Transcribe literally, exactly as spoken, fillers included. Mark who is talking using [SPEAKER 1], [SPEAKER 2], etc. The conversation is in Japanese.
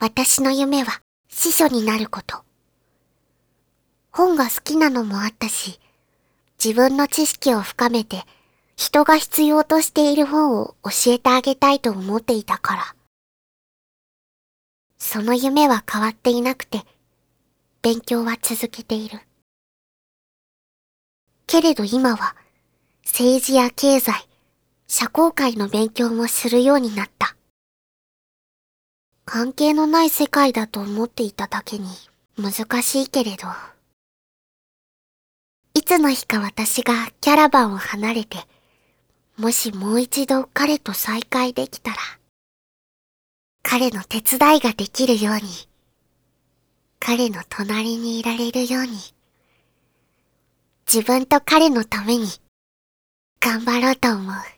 [SPEAKER 1] 私の夢は司書になること。本が好きなのもあったし、自分の知識を深めて人が必要としている本を教えてあげたいと思っていたから。その夢は変わっていなくて、勉強は続けている。けれど今は政治や経済、社交界の勉強もするようになった。関係のない世界だと思っていただけに難しいけれど、いつの日か私がキャラバンを離れて、もしもう一度彼と再会できたら、彼の手伝いができるように、彼の隣にいられるように、自分と彼のために頑張ろうと思う。